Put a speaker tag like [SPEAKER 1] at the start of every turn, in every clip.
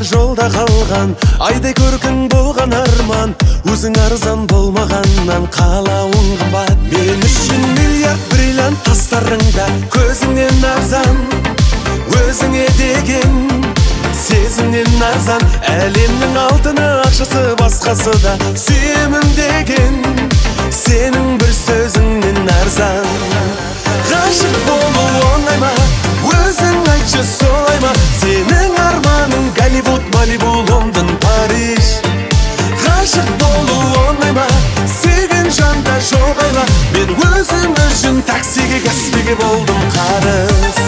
[SPEAKER 1] жолда қалған, айдай көркің болған арман, өзің арзан болмағаннан қалауың қымбат. Мен үшін миллиард бриллиант тастарыңда, көзіңнен арзан, өзіңе деген сезімнен арзан. Әлемнің алтыны ақшасы басқасы да сүйемін деген сенің бір сөзіңнен арзан. Ғашық болу оңай ма, өзің айтшы солай ма? Сенің арманың Голливуд, Малибу, Лондон, Париж. Ғашық болу оңай ма, сүйген жанда жоғайла. Мен өзім үшін таксиге, Каспиге болдым қарыз.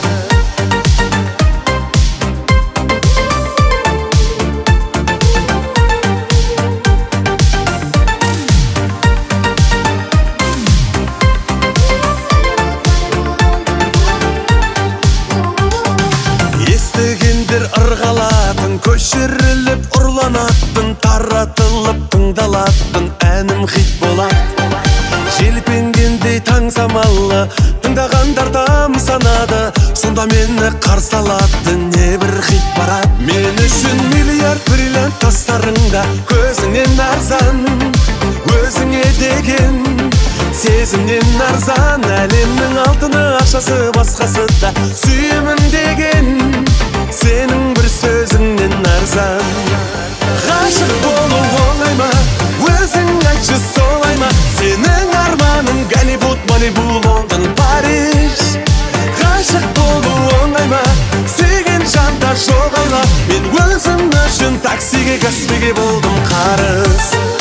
[SPEAKER 1] Ырғалатын, көшіріліп ұрланатын, таратылып тыңдалатын әнім хит болады. Желпенгендей таң самалы, тыңдағандар тамсанады, сонда мені қарсы алады небір хит барады. Мен үшін миллиард бриллиант тастарыңда, көзіңнен арзан, өзіңе деген сезімнен арзан. Әлемнің алтыны ақшасы басқасы да сүйемін деген сенің бір сөзіңнен арзан. Ғашық болу оңай ма, өзің айтшы солай ма? Сенің арманың Голливуд, Малибу, Лондон, Париж. Ғашық болу оңай ма, сүйген жанда жоғайла. Мен өзім үшін таксиге, Каспиге болдым қарыз.